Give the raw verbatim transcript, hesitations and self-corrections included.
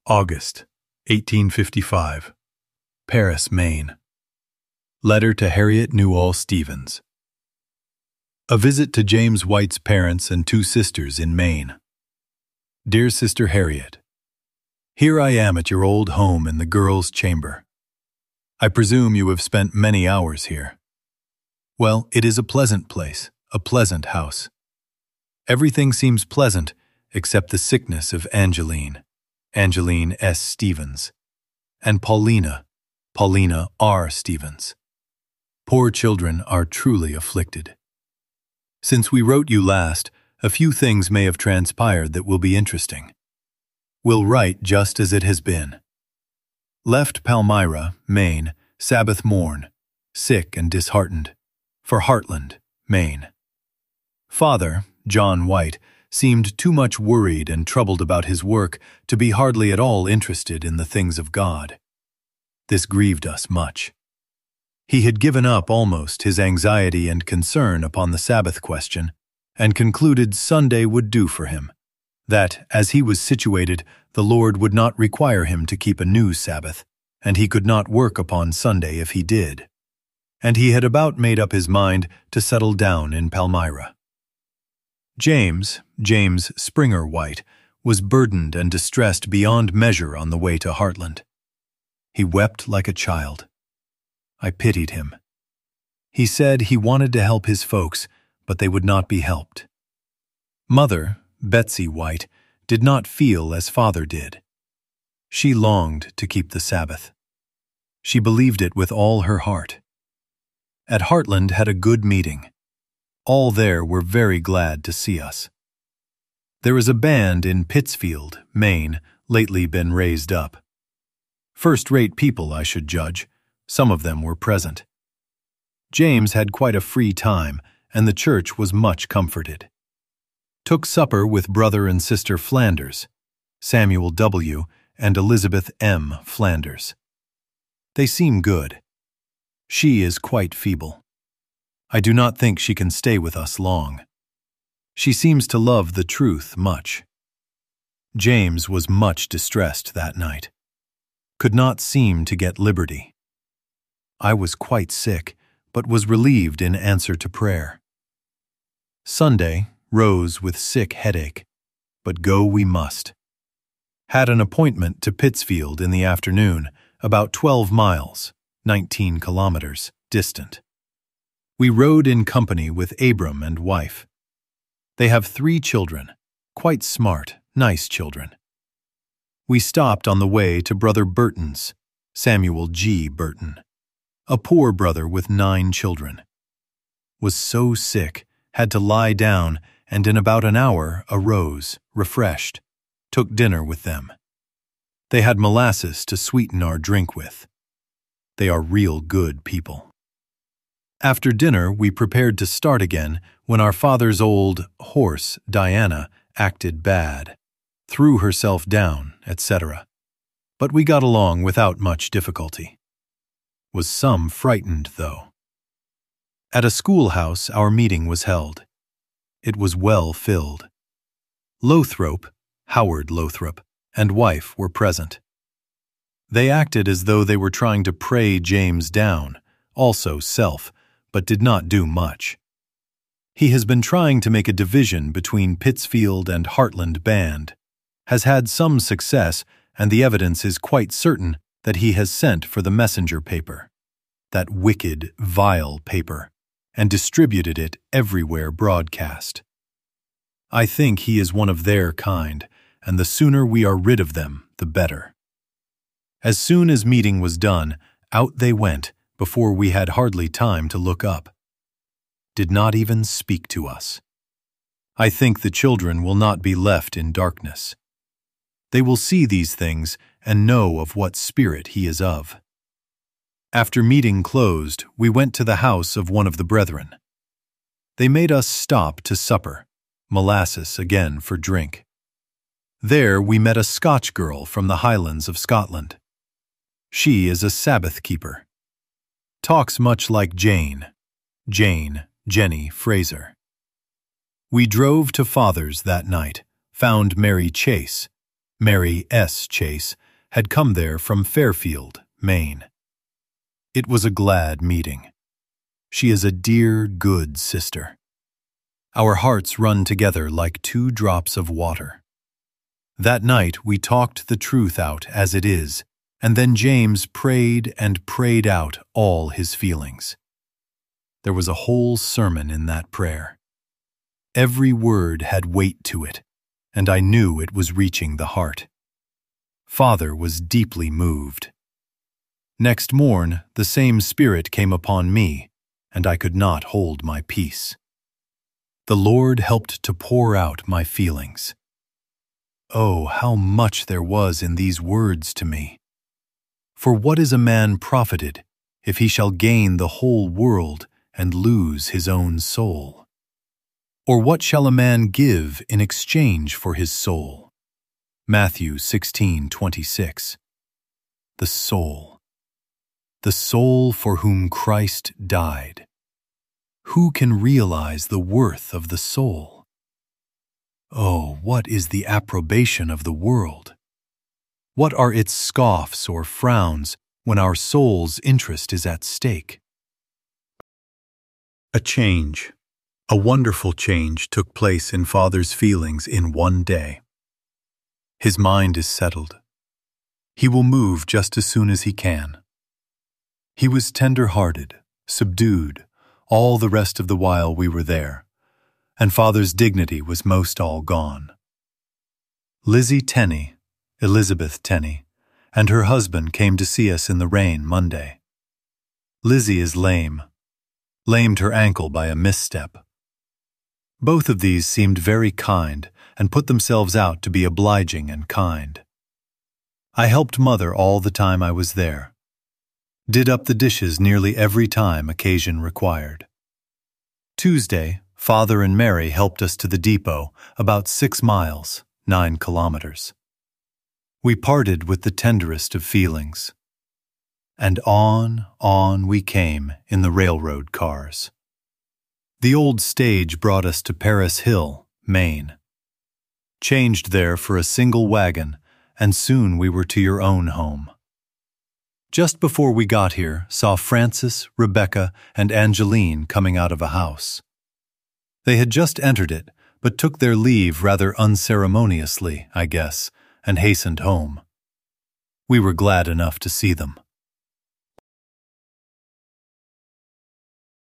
August, eighteen fifty-five. Paris, Maine. Letter to Harriet Newall Stevens. A visit to James White's parents and two sisters in Maine. Dear Sister Harriet, here I am at your old home in the girls' chamber. I presume you have spent many hours here. Well, it is a pleasant place, a pleasant house. Everything seems pleasant except the sickness of Angeline, Angeline S. Stevens, and Paulina, Paulina R. Stevens. Poor children are truly afflicted. Since we wrote you last, a few things may have transpired that will be interesting. We'll write just as it has been. Left Palmyra, Maine, Sabbath morn, sick and disheartened, for Hartland, Maine. Father, John White, seemed too much worried and troubled about his work to be hardly at all interested in the things of God. This grieved us much. He had given up almost his anxiety and concern upon the Sabbath question, and concluded Sunday would do for him, that, as he was situated, the Lord would not require him to keep a new Sabbath, and he could not work upon Sunday if he did. And he had about made up his mind to settle down in Palmyra. James, James Springer White, was burdened and distressed beyond measure on the way to Hartland. He wept like a child. I pitied him. He said he wanted to help his folks, but they would not be helped. Mother, Betsy White, did not feel as father did. She longed to keep the Sabbath. She believed it with all her heart. At Hartland had a good meeting. All there were very glad to see us. There is a band in Pittsfield, Maine, lately been raised up. First-rate people, I should judge. Some of them were present. James had quite a free time, and the church was much comforted. Took supper with brother and sister Flanders, Samuel W. and Elizabeth M. Flanders. They seem good. She is quite feeble. I do not think she can stay with us long. She seems to love the truth much. James was much distressed that night. Could not seem to get liberty. I was quite sick, but was relieved in answer to prayer. Sunday, rose with sick headache, but go we must. Had an appointment to Pittsfield in the afternoon, about twelve miles, nineteen kilometers, distant. We rode in company with Abram and wife. They have three children, quite smart, nice children. We stopped on the way to Brother Burton's, Samuel G. Burton, a poor brother with nine children. Was so sick, had to lie down, and in about an hour arose, refreshed, took dinner with them. They had molasses to sweeten our drink with. They are real good people. After dinner, we prepared to start again when our father's old horse, Diana, acted bad, threw herself down, et cetera. But we got along without much difficulty. Was some frightened, though. At a schoolhouse our meeting was held. It was well filled. Lothrop, Howard Lothrop, and wife were present. They acted as though they were trying to pray James down, also self, but did not do much. He has been trying to make a division between Pittsfield and Hartland band, has had some success, and the evidence is quite certain that he has sent for the messenger paper, that wicked, vile paper, and distributed it everywhere broadcast. I think he is one of their kind, and the sooner we are rid of them, the better. As soon as meeting was done, out they went, before we had hardly time to look up. Did not even speak to us. I think the children will not be left in darkness. They will see these things and know of what spirit he is of. After meeting closed, we went to the house of one of the brethren. They made us stop to supper, molasses again for drink. There we met a Scotch girl from the Highlands of Scotland. She is a Sabbath keeper. Talks much like Jane, Jane, Jenny Fraser. We drove to Father's that night, found Mary Chase, Mary S. Chase, had come there from Fairfield, Maine. It was a glad meeting. She is a dear, good sister. Our hearts run together like two drops of water. That night we talked the truth out as it is, and then James prayed and prayed out all his feelings. There was a whole sermon in that prayer. Every word had weight to it, and I knew it was reaching the heart. Father was deeply moved. Next morn, the same spirit came upon me, and I could not hold my peace. The Lord helped to pour out my feelings. Oh, how much there was in these words to me! For what is a man profited, if he shall gain the whole world and lose his own soul? Or what shall a man give in exchange for his soul? Matthew sixteen twenty-six. The soul. The soul for whom Christ died. Who can realize the worth of the soul? Oh, what is the approbation of the world? What are its scoffs or frowns when our soul's interest is at stake? A change, a wonderful change took place in Father's feelings in one day. His mind is settled. He will move just as soon as he can. He was tender-hearted, subdued, all the rest of the while we were there, and Father's dignity was most all gone. Lizzie Tenney, Elizabeth Tenney, and her husband came to see us in the rain Monday. Lizzie is lame, lamed her ankle by a misstep. Both of these seemed very kind and put themselves out to be obliging and kind. I helped Mother all the time I was there. Did up the dishes nearly every time occasion required. Tuesday, Father and Mary helped us to the depot, about six miles, nine kilometers. We parted with the tenderest of feelings. And on, on we came in the railroad cars. The old stage brought us to Paris Hill, Maine. Changed there for a single wagon, and soon we were to your own home. Just before we got here, saw Francis, Rebecca, and Angeline coming out of a house. They had just entered it, but took their leave rather unceremoniously, I guess, and hastened home. We were glad enough to see them.